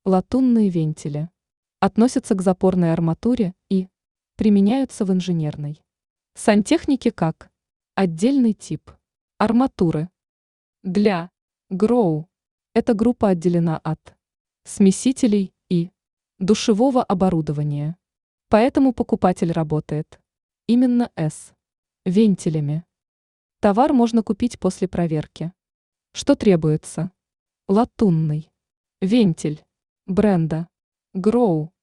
Латунные вентили относятся к запорной арматуре и применяются в инженерной сантехнике как отдельный тип арматуры. Для ГРОУ эта группа отделена от смесителей и душевого оборудования. Поэтому покупатель работает именно с вентилями. Товар можно купить после проверки. Что требуется? Латунный вентиль бренда ГРОУ